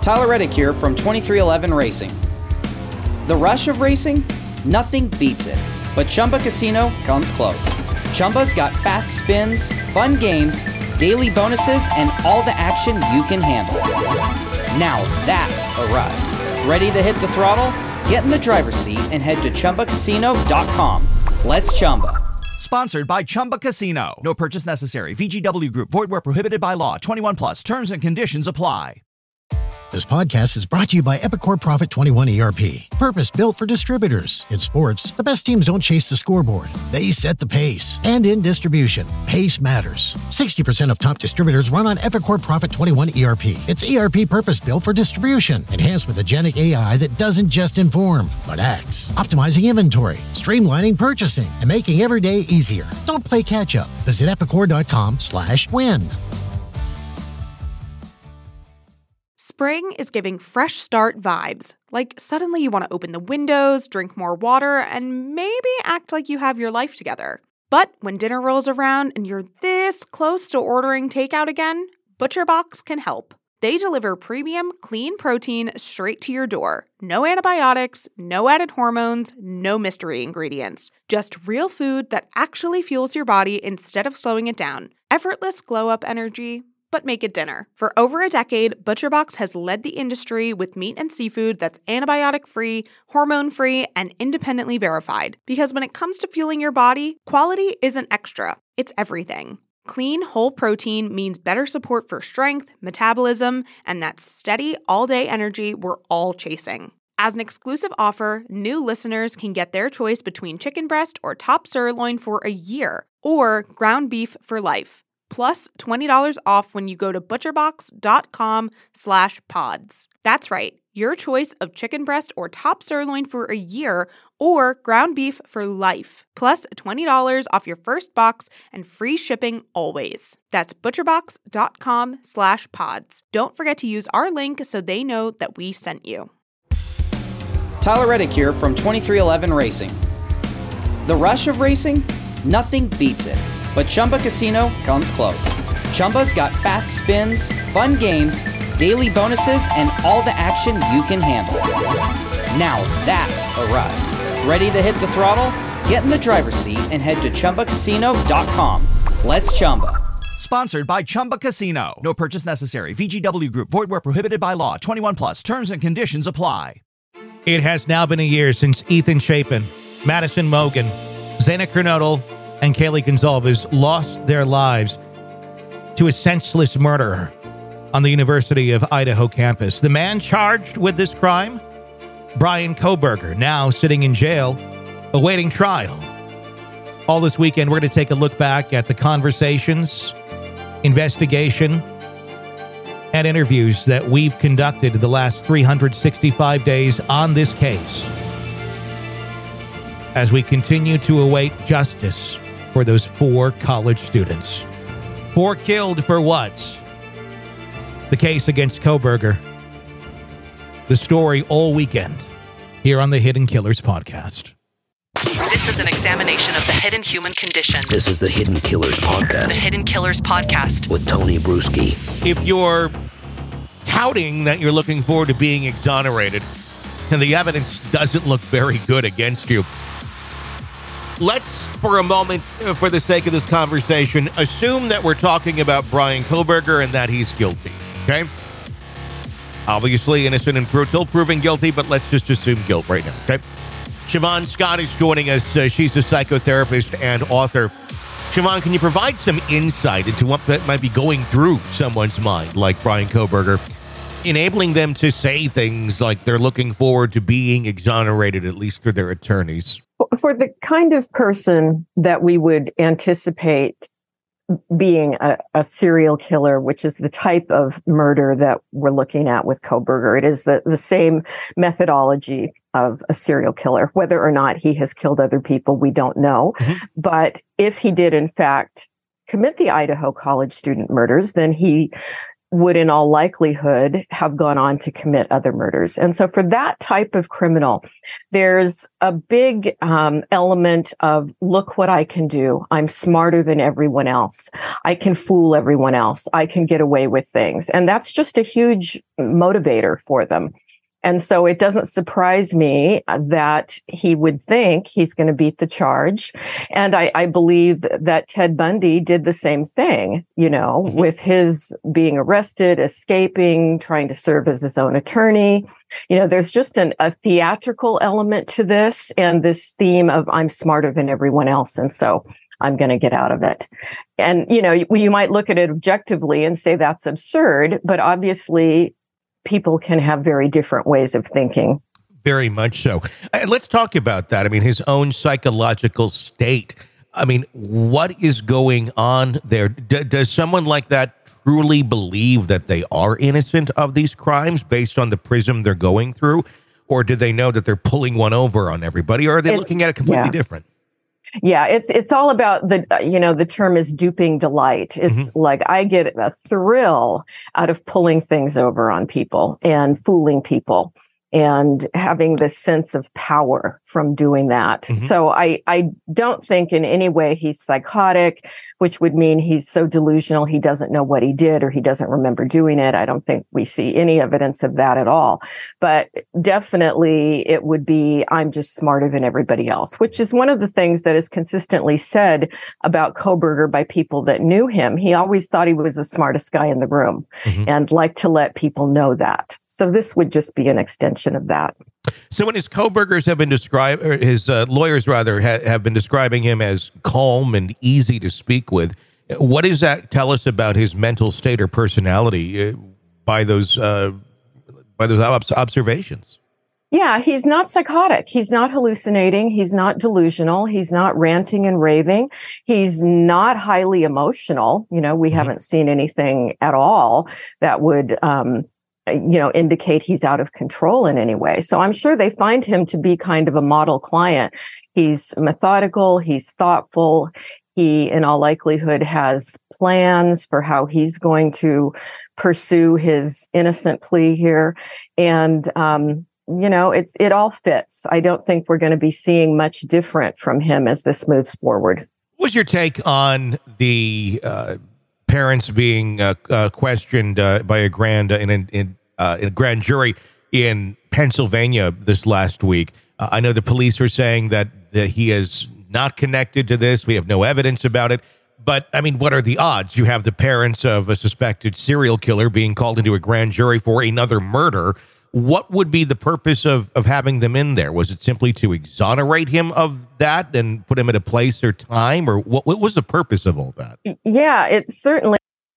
Tyler Reddick here from 2311 Racing. The rush of racing? Nothing beats it, but Chumba Casino comes close. Chumba's got fast spins, fun games, daily bonuses, and all the action you can handle. Now that's a ride. Ready to hit the throttle? Get in the driver's seat and head to ChumbaCasino.com. Let's Chumba. Sponsored by Chumba Casino. No purchase necessary. VGW Group. Void where prohibited by law. 21 plus. Terms and conditions apply. This podcast is brought to you by Epicor Profit 21 ERP. Purpose-built for distributors. In sports, the best teams don't chase the scoreboard. They set the pace. And in distribution, pace matters. 60% of top distributors run on Epicor Profit 21 ERP. It's ERP purpose-built for distribution. Enhanced with agentic AI that doesn't just inform, but acts. Optimizing inventory, streamlining purchasing, and making every day easier. Don't play catch-up. Visit epicor.com/win. Spring is giving fresh start vibes. Like suddenly you want to open the windows, drink more water, and maybe act like you have your life together. But when dinner rolls around and you're this close to ordering takeout again, ButcherBox can help. They deliver premium, clean protein straight to your door. No antibiotics, no added hormones, no mystery ingredients. Just real food that actually fuels your body instead of slowing it down. Effortless glow-up energy, but make it dinner. For over a decade, ButcherBox has led the industry with meat and seafood that's antibiotic-free, hormone-free, and independently verified. Because when it comes to fueling your body, quality isn't extra, it's everything. Clean, whole protein means better support for strength, metabolism, and that steady, all-day energy we're all chasing. As an exclusive offer, new listeners can get their choice between chicken breast or top sirloin for a year, or ground beef for life. Plus $20 off when you go to butcherbox.com/pods. That's right, your choice of chicken breast or top sirloin for a year or ground beef for life. Plus $20 off your first box and free shipping always. That's butcherbox.com/pods. Don't forget to use our link so they know that we sent you. Tyler Reddick here from 2311 Racing. The rush of racing? Nothing beats it, but Chumba Casino comes close. Chumba's got fast spins, fun games, daily bonuses, and all the action you can handle. Now that's a ride. Ready to hit the throttle? Get in the driver's seat and head to ChumbaCasino.com. Let's Chumba. Sponsored by Chumba Casino. No purchase necessary. VGW Group. Void where prohibited by law. 21 plus. Terms and conditions apply. It has now been a year since Ethan Chapin, Madison Mogen, Zena Kernodle, and Kaylee Gonzalez lost their lives to a senseless murderer on the University of Idaho campus. The man charged with this crime, Bryan Kohberger, now sitting in jail, awaiting trial. All this weekend, we're going to take a look back at the conversations, investigation, and interviews that we've conducted the last 365 days on this case, as we continue to await justice for those 4 college students. 4 killed for what? The case against Kohberger. The story all weekend here on the Hidden Killers podcast. This is an examination of the hidden human condition. This is the Hidden Killers podcast. The Hidden Killers podcast. With Tony Bruschi. If you're touting that you're looking forward to being exonerated and the evidence doesn't look very good against you, let's, for a moment, for the sake of this conversation, assume that we're talking about Bryan Kohberger and that he's guilty, okay? Obviously innocent until proven guilty, but let's just assume guilt right now, okay? Siobhan Scott is joining us. She's a psychotherapist and author. Siobhan, can you provide some insight into what that might be going through someone's mind, like Bryan Kohberger, enabling them to say things like they're looking forward to being exonerated, at least through their attorneys? For the kind of person that we would anticipate being a serial killer, which is the type of murder that we're looking at with Kohberger, it is the same methodology of a serial killer. Whether or not he has killed other people, we don't know. Mm-hmm. But if he did, in fact, commit the Idaho college student murders, then he would in all likelihood have gone on to commit other murders. And so for that type of criminal, there's a big element of, look what I can do. I'm smarter than everyone else. I can fool everyone else. I can get away with things. And that's just a huge motivator for them. And so it doesn't surprise me that he would think he's going to beat the charge. And I believe that Ted Bundy did the same thing, with his being arrested, escaping, trying to serve as his own attorney. There's just a theatrical element to this, and this theme of I'm smarter than everyone else. And so I'm going to get out of it. And, you might look at it objectively and say that's absurd, but obviously people can have very different ways of thinking. Very much so. Let's talk about that. I mean, his own psychological state. I mean, what is going on there? Does someone like that truly believe that they are innocent of these crimes based on the prism they're going through? Or do they know that they're pulling one over on everybody? Or are they looking at it completely different? Yeah, it's all about the term is duping delight. It's like I get a thrill out of pulling things over on people and fooling people and having this sense of power from doing that. So I don't think in any way he's psychotic, which would mean he's so delusional he doesn't know what he did or he doesn't remember doing it. I don't think we see any evidence of that at all. But definitely it would be, I'm just smarter than everybody else, which is one of the things that is consistently said about Kohberger by people that knew him. He always thought he was the smartest guy in the room and liked to let people know that. So this would just be an extension of that. So when his co-burgers have been described, or his lawyers rather, have been describing him as calm and easy to speak with, what does that tell us about his mental state or personality by those observations? Yeah, he's not psychotic. He's not hallucinating. He's not delusional. He's not ranting and raving. He's not highly emotional. We haven't seen anything at all that would indicate he's out of control in any way. So I'm sure they find him to be kind of a model client. He's methodical. He's thoughtful. He, in all likelihood, has plans for how he's going to pursue his innocent plea here. And, it all fits. I don't think we're going to be seeing much different from him as this moves forward. What's your take on the parents being questioned by a grand jury in Pennsylvania this last week? I know the police are saying that he is not connected to this. We have no evidence about it. But, I mean, what are the odds? You have the parents of a suspected serial killer being called into a grand jury for another murder. What would be the purpose of having them in there? Was it simply to exonerate him of that and put him at a place or time? Or what was the purpose of all that? Yeah, it's certainly,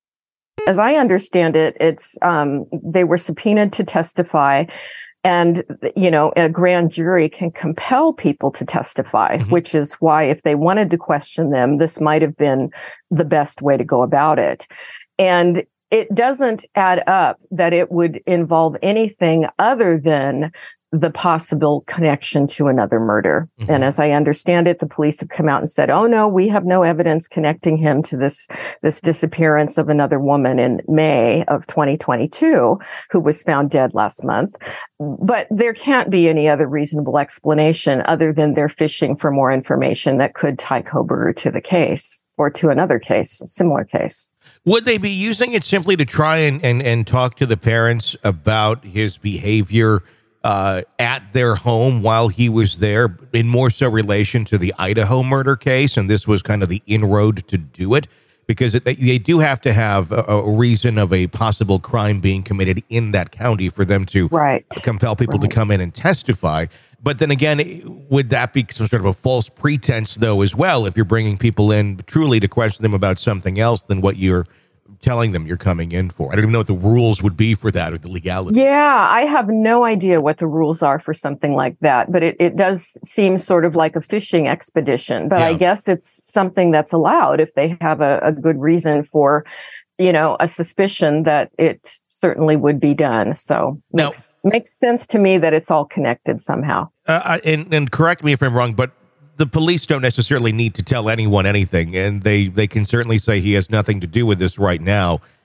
as I understand it, it's they were subpoenaed to testify. And, a grand jury can compel people to testify, which is why if they wanted to question them, this might have been the best way to go about it. And it doesn't add up that it would involve anything other than the possible connection to another murder. And as I understand it, the police have come out and said, oh, no, we have no evidence connecting him to this disappearance of another woman in May of 2022 who was found dead last month. But there can't be any other reasonable explanation other than they're fishing for more information that could tie Kohberger to the case or to another case, a similar case. Would they be using it simply to try and talk to the parents about his behavior at their home while he was there, in more so relation to the Idaho murder case, and this was kind of the inroad to do it? Because they do have to have a reason of a possible crime being committed in that county for them to compel people to come in and testify. But then again, would that be some sort of a false pretense, though, as well, if you're bringing people in truly to question them about something else than what you're telling them you're coming in for? I don't even know what the rules would be for that or the legality. Yeah, I have no idea what the rules are for something like that, but it does seem sort of like a fishing expedition. But I guess it's something that's allowed if they have a good reason for, a suspicion that it certainly would be done. So makes sense to me that it's all connected somehow. And correct me if I'm wrong, but the police don't necessarily need to tell anyone anything, and they can certainly say he has nothing to do with this right now.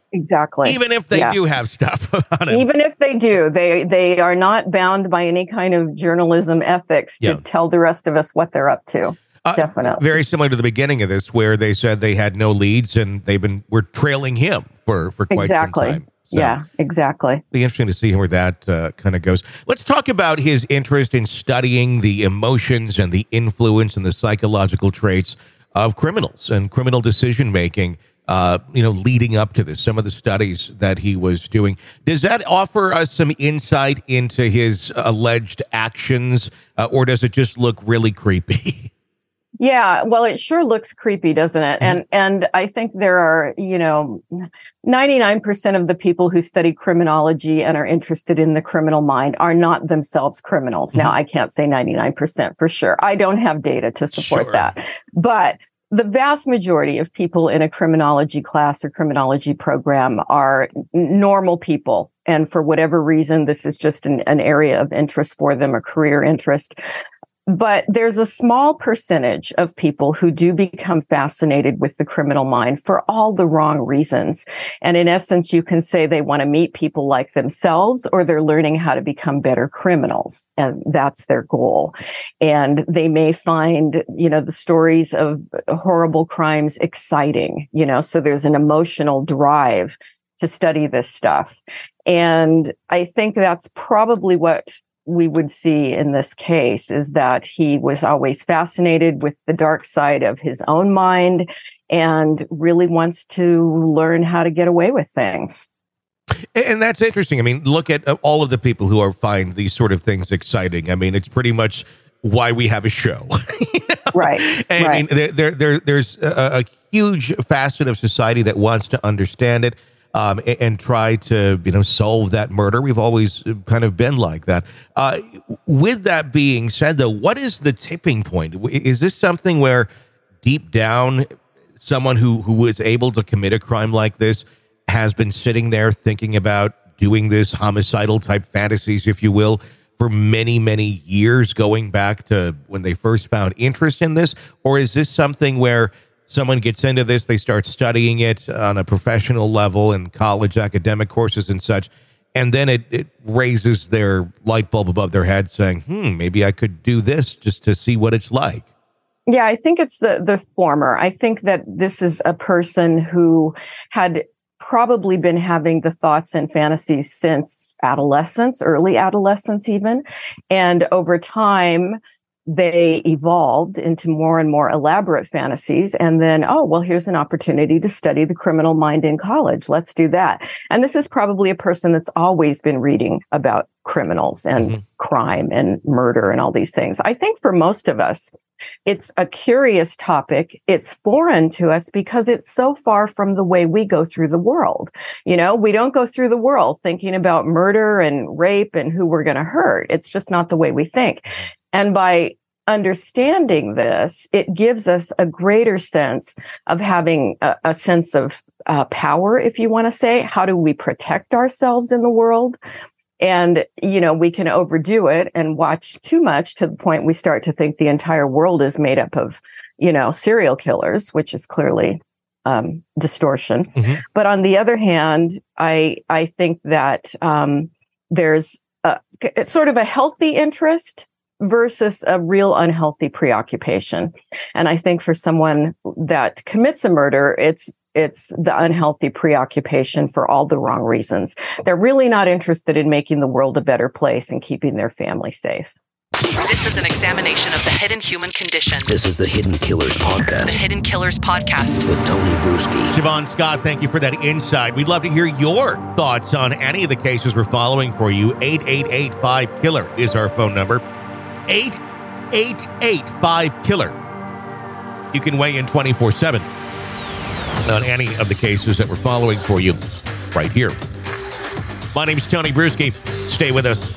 Exactly. Even if they do have stuff on him. Even if they do, they are not bound by any kind of journalism ethics to tell the rest of us what they're up to. Definitely. Very similar to the beginning of this, where they said they had no leads and were trailing him for quite some time. So yeah, exactly. Be interesting to see where that kind of goes. Let's talk about his interest in studying the emotions and the influence and the psychological traits of criminals and criminal decision making. Leading up to this, some of the studies that he was doing. Does that offer us some insight into his alleged actions, or does it just look really creepy? Yeah, well, it sure looks creepy, doesn't it? And I think there are, 99% of the people who study criminology and are interested in the criminal mind are not themselves criminals. Now, I can't say 99% for sure. I don't have data to support that. But the vast majority of people in a criminology class or criminology program are normal people. And for whatever reason, this is just an area of interest for them, a career interest. But there's a small percentage of people who do become fascinated with the criminal mind for all the wrong reasons. And in essence, you can say they want to meet people like themselves, or they're learning how to become better criminals. And that's their goal. And they may find, the stories of horrible crimes exciting, so there's an emotional drive to study this stuff. And I think that's probably what we would see in this case, is that he was always fascinated with the dark side of his own mind and really wants to learn how to get away with things. And that's interesting. I mean, look at all of the people who find these sort of things exciting. I mean, it's pretty much why we have a show. Right. And I mean, there's a huge facet of society that wants to understand it. And try to, solve that murder. We've always kind of been like that. With that being said, though, what is the tipping point? Is this something where deep down, someone who was able to commit a crime like this has been sitting there thinking about doing this homicidal type fantasies, if you will, for many, many years, going back to when they first found interest in this? Or is this something where someone gets into this, they start studying it on a professional level in college academic courses and such, and then it raises their light bulb above their head saying, maybe I could do this just to see what it's like? Yeah, I think it's the former. I think that this is a person who had probably been having the thoughts and fantasies since adolescence, early adolescence even. And over time, they evolved into more and more elaborate fantasies. And then, here's an opportunity to study the criminal mind in college. Let's do that. And this is probably a person that's always been reading about criminals and crime and murder and all these things. I think for most of us, it's a curious topic. It's foreign to us because it's so far from the way we go through the world. We don't go through the world thinking about murder and rape and who we're going to hurt. It's just not the way we think. And by understanding this, it gives us a greater sense of having a sense of power, if you want to say. How do we protect ourselves in the world? And, we can overdo it and watch too much to the point we start to think the entire world is made up of, serial killers, which is clearly distortion. But on the other hand, I think that there's it's sort of a healthy interest versus a real unhealthy preoccupation. And I think for someone that commits a murder, it's the unhealthy preoccupation for all the wrong reasons. They're really not interested in making the world a better place and keeping their family safe. This is an examination of the hidden human condition. This is the Hidden Killers Podcast. The Hidden Killers Podcast. With Tony Bruschi. Siobhan Scott, thank you for that insight. We'd love to hear your thoughts on any of the cases we're following for you. 888-5-KILLER is our phone number. 888-5-KILLER. You can weigh in 24/7 on any of the cases that we're following for you right here. My name is Tony Bruschi. Stay with us.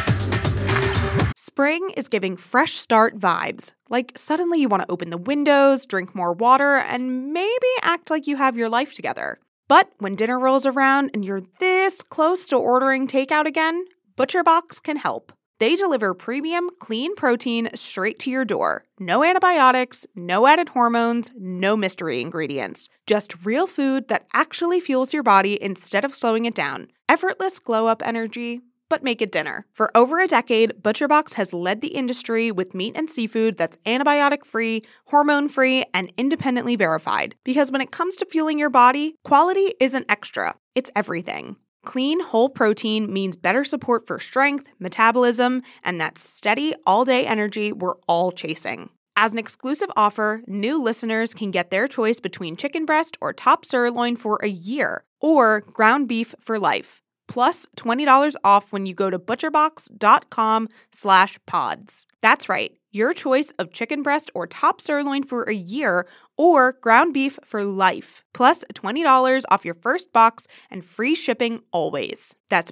Spring is giving fresh start vibes. Like suddenly you want to open the windows, drink more water, and maybe act like you have your life together. But when dinner rolls around and you're this close to ordering takeout again, ButcherBox can help. They deliver premium, clean protein straight to your door. No antibiotics, no added hormones, no mystery ingredients. Just real food that actually fuels your body instead of slowing it down. Effortless glow-up energy, but make it dinner. For over a decade, ButcherBox has led the industry with meat and seafood that's antibiotic-free, hormone-free, and independently verified. Because when it comes to fueling your body, quality isn't extra, it's everything. Clean, whole protein means better support for strength, metabolism, and that steady, all-day energy we're all chasing. As an exclusive offer, new listeners can get their choice between chicken breast or top sirloin for a year, or ground beef for life, plus $20 off when you go to butcherbox.com/pods. That's right, your choice of chicken breast or top sirloin for a year, or ground beef for life, plus $20 off your first box and free shipping always. That's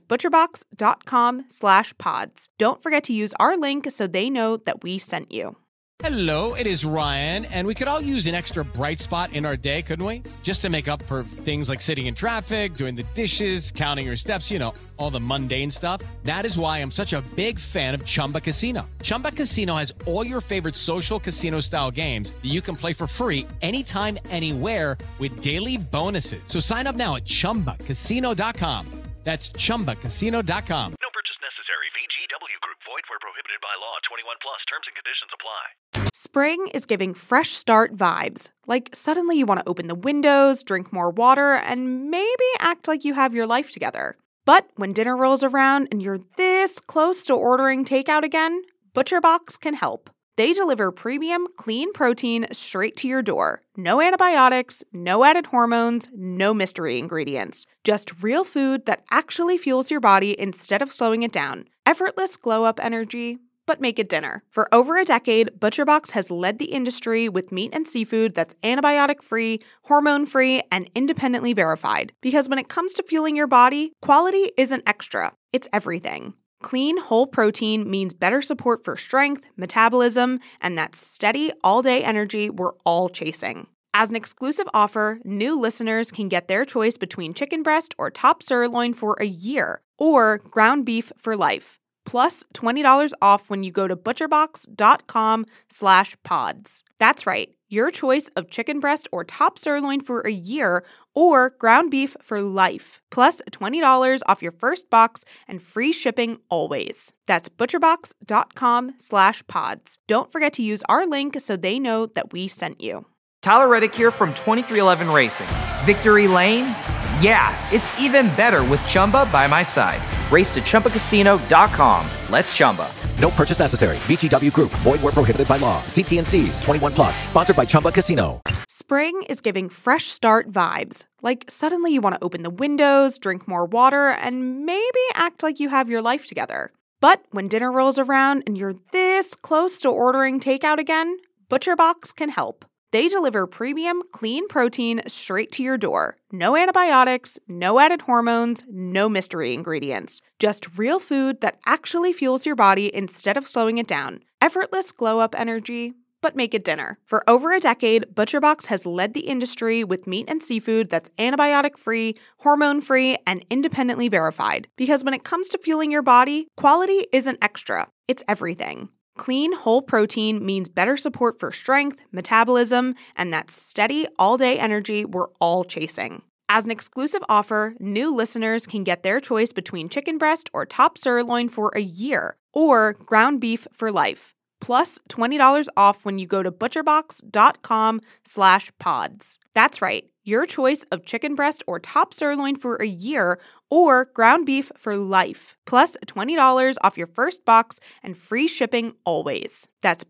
butcherbox.com/pods. Don't forget to use our link so they know that we sent you. Hello, it is Ryan, and we could all use an extra bright spot in our day, couldn't we? Just to make up for things like sitting in traffic, doing the dishes, counting your steps, all the mundane stuff. That is why I'm such a big fan of Chumba Casino. Chumba Casino has all your favorite social casino-style games that you can play for free anytime, anywhere with daily bonuses. So sign up now at ChumbaCasino.com. That's ChumbaCasino.com. No purchase necessary. VGW Group. Void where prohibited by law. 21 plus. Terms and conditions apply. Spring is giving fresh start vibes. Like suddenly you want to open the windows, drink more water, and maybe act like you have your life together. But when dinner rolls around and you're this close to ordering takeout again, ButcherBox can help. They deliver premium, clean protein straight to your door. No antibiotics, no added hormones, no mystery ingredients. Just real food that actually fuels your body instead of slowing it down. Effortless glow-up energy, but make it dinner. For over a decade, ButcherBox has led the industry with meat and seafood that's antibiotic-free, hormone-free, and independently verified. Because when it comes to fueling your body, quality isn't extra, it's everything. Clean, whole protein means better support for strength, metabolism, and that steady, all-day energy we're all chasing. As an exclusive offer, new listeners can get their choice between chicken breast or top sirloin for a year, or ground beef for life, plus $20 off when you go to butcherbox.com/pods. That's right, your choice of chicken breast or top sirloin for a year, or ground beef for life, plus $20 off your first box and free shipping always. That's butcherbox.com/pods. Don't forget to use our link so they know that we sent you. Tyler Reddick here from 2311 Racing. Victory Lane? Yeah, it's even better with Chumba by my side. Race to ChumbaCasino.com. Let's Chumba. No purchase necessary. VGW Group. Void where prohibited by law. See T&Cs. 21 plus. Sponsored by Chumba Casino. Spring is giving fresh start vibes. Like suddenly you want to open the windows, drink more water, and maybe act like you have your life together. But when dinner rolls around and you're this close to ordering takeout again, ButcherBox can help. They deliver premium, clean protein straight to your door. No antibiotics, no added hormones, no mystery ingredients. Just real food that actually fuels your body instead of slowing it down. Effortless glow-up energy, but make it dinner. For over a decade, ButcherBox has led the industry with meat and seafood that's antibiotic-free, hormone-free, and independently verified. Because when it comes to fueling your body, quality isn't extra, it's everything. Clean, whole protein means better support for strength, metabolism, and that steady, all-day energy we're all chasing. As an exclusive offer, new listeners can get their choice between chicken breast or top sirloin for a year, or ground beef for life, plus $20 off when you go to butcherbox.com/pods. That's right, your choice of chicken breast or top sirloin for a year, or ground beef for life, plus $20 off your first box and free shipping always. That's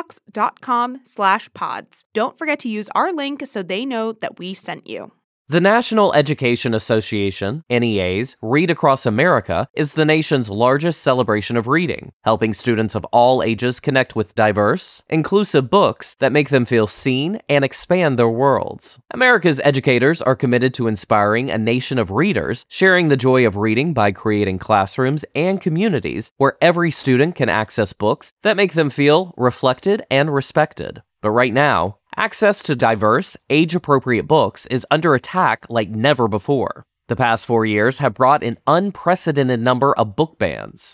butcherbox.com/pods. Don't forget to use our link so they know that we sent you. The National Education Association, NEA's Read Across America, is the nation's largest celebration of reading, helping students of all ages connect with diverse, inclusive books that make them feel seen and expand their worlds. America's educators are committed to inspiring a nation of readers, sharing the joy of reading by creating classrooms and communities where every student can access books that make them feel reflected and respected. But right now, access to diverse, age-appropriate books is under attack like never before. The past 4 years have brought an unprecedented number of book bans,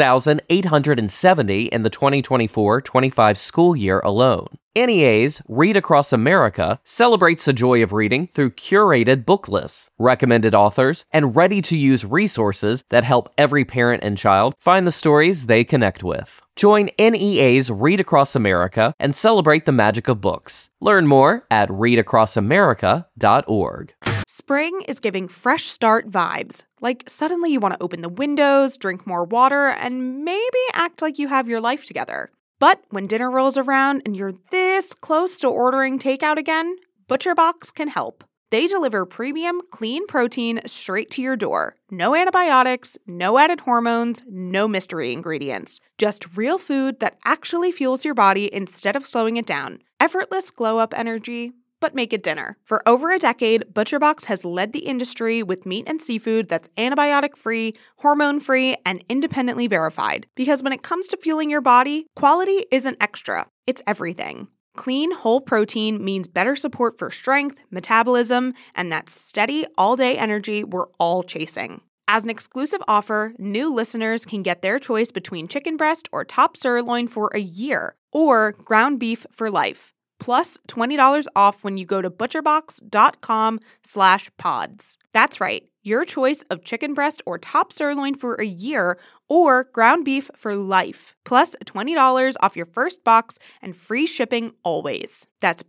6,870 in the 2024-25 school year alone. NEA's Read Across America celebrates the joy of reading through curated book lists, recommended authors, and ready-to-use resources that help every parent and child find the stories they connect with. Join NEA's Read Across America and celebrate the magic of books. Learn more at readacrossamerica.org. Spring is giving fresh start vibes. Like suddenly you want to open the windows, drink more water, and maybe act like you have your life together. But when dinner rolls around and you're this close to ordering takeout again, ButcherBox can help. They deliver premium, clean protein straight to your door. No antibiotics, no added hormones, no mystery ingredients. Just real food that actually fuels your body instead of slowing it down. Effortless glow-up energy, but make it dinner. For over a decade, ButcherBox has led the industry with meat and seafood that's antibiotic-free, hormone-free, and independently verified. Because when it comes to fueling your body, quality isn't extra, it's everything. Clean, whole protein means better support for strength, metabolism, and that steady, all-day energy we're all chasing. As an exclusive offer, new listeners can get their choice between chicken breast or top sirloin for a year, or ground beef for life. Plus $20 off when you go to butcherbox.com/pods. That's right, your choice of chicken breast or top sirloin for a year or ground beef for life. Plus $20 off your first box and free shipping always. That's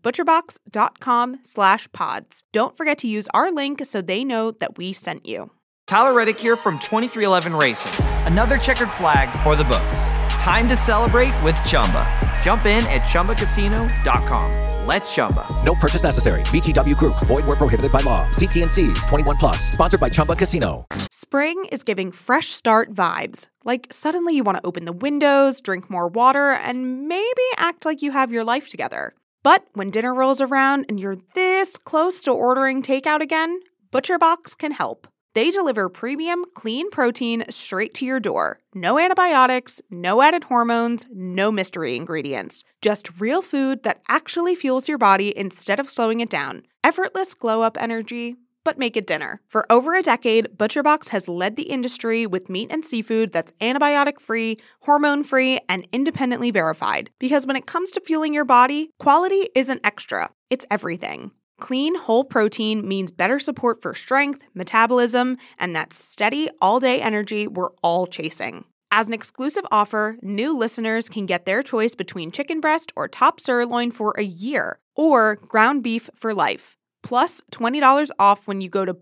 butcherbox.com/pods. Don't forget to use our link so they know that we sent you. Tyler Reddick here from 2311 Racing. Another checkered flag for the books. Time to celebrate with Chumba. Jump in at ChumbaCasino.com. Let's Chumba. No purchase necessary. VGW Group. Void where prohibited by law. See T&Cs. 21 plus. Sponsored by Chumba Casino. Spring is giving fresh start vibes. Like suddenly you want to open the windows, drink more water, and maybe act like you have your life together. But when dinner rolls around and you're this close to ordering takeout again, ButcherBox can help. They deliver premium, clean protein straight to your door. No antibiotics, no added hormones, no mystery ingredients. Just real food that actually fuels your body instead of slowing it down. Effortless glow-up energy, but make it dinner. For over a decade, ButcherBox has led the industry with meat and seafood that's antibiotic-free, hormone-free, and independently verified. Because when it comes to fueling your body, quality isn't extra, it's everything. Clean, whole protein means better support for strength, metabolism, and that steady, all-day energy we're all chasing. As an exclusive offer, new listeners can get their choice between chicken breast or top sirloin for a year, or ground beef for life. Plus $20 off when you go to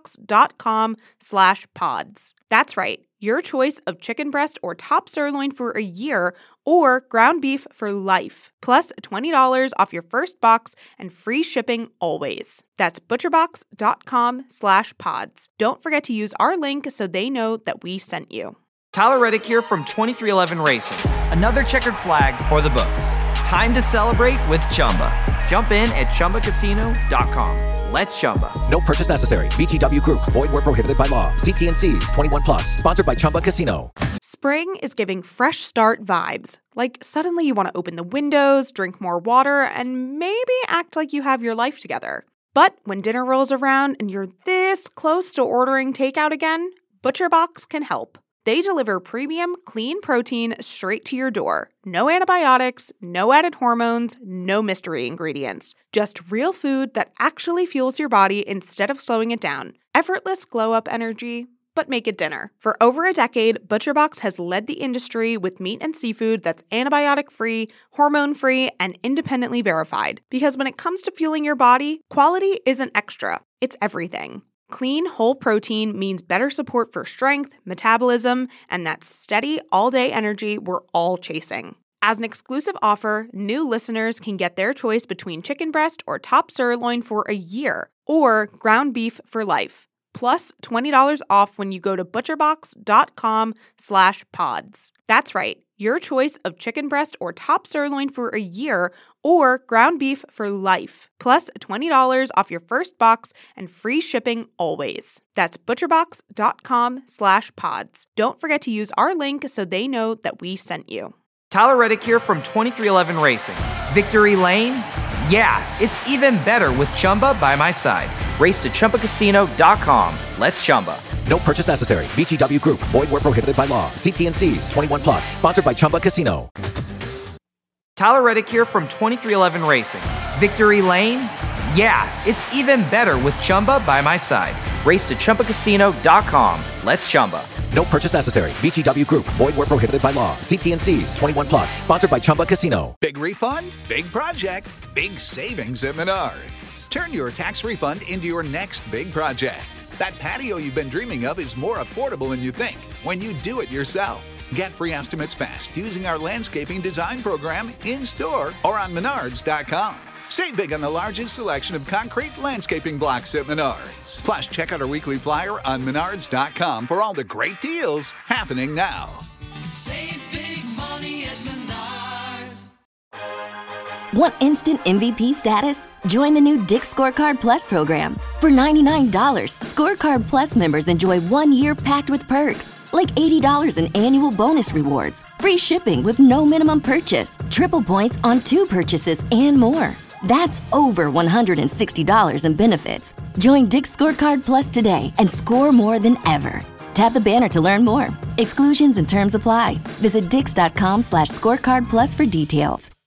butcherbox.com/pods. That's right, your choice of chicken breast or top sirloin for a year or ground beef for life. Plus $20 off your first box and free shipping always. That's butcherbox.com/pods. Don't forget to use our link so they know that we sent you. Tyler Reddick here from 2311 Racing. Another checkered flag for the books. Time to celebrate with Chumba. Jump in at ChumbaCasino.com. Let's Chumba. No purchase necessary. VGW Group. Void where prohibited by law. See T&Cs. 21 plus. Sponsored by Chumba Casino. Spring is giving fresh start vibes. Like suddenly you want to open the windows, drink more water, and maybe act like you have your life together. But when dinner rolls around and you're this close to ordering takeout again, ButcherBox can help. They deliver premium, clean protein straight to your door. No antibiotics, no added hormones, no mystery ingredients. Just real food that actually fuels your body instead of slowing it down. Effortless glow-up energy, but make it dinner. For over a decade, ButcherBox has led the industry with meat and seafood that's antibiotic-free, hormone-free, and independently verified. Because when it comes to fueling your body, quality isn't extra, it's everything. Clean, whole protein means better support for strength, metabolism, and that steady, all-day energy we're all chasing. As an exclusive offer, new listeners can get their choice between chicken breast or top sirloin for a year, or ground beef for life. Plus $20 off when you go to butcherbox.com/pods. That's right, your choice of chicken breast or top sirloin for a year or ground beef for life. Plus $20 off your first box and free shipping always. That's butcherbox.com/pods. Don't forget to use our link so they know that we sent you. Tyler Reddick here from 2311 Racing. Victory Lane? Yeah, it's even better with Chumba by my side. Race to ChumbaCasino.com. Let's Chumba. No purchase necessary. VGW Group. Void where prohibited by law. See T&Cs. 21 plus. Sponsored by Chumba Casino. Tyler Reddick here from 2311 Racing. Victory Lane? Yeah, it's even better with Chumba by my side. Race to ChumbaCasino.com. Let's Chumba. No purchase necessary. VGW Group. Void where prohibited by law. See T&Cs. 21 plus. Sponsored by Chumba Casino. Big refund? Big project? Big savings at Menards. Turn your tax refund into your next big project. That patio you've been dreaming of is more affordable than you think when you do it yourself. Get free estimates fast using our landscaping design program in-store or on Menards.com. Save big on the largest selection of concrete landscaping blocks at Menards. Plus, check out our weekly flyer on Menards.com for all the great deals happening now. Save big money at Menards. Want instant MVP status? Join the new Dick's Scorecard Plus program. For $99, Scorecard Plus members enjoy 1 year packed with perks, like $80 in annual bonus rewards, free shipping with no minimum purchase, triple points on 2 purchases, and more. That's over $160 in benefits. Join Dick's Scorecard Plus today and score more than ever. Tap the banner to learn more. Exclusions and terms apply. Visit Dix.com/scorecard plus for details.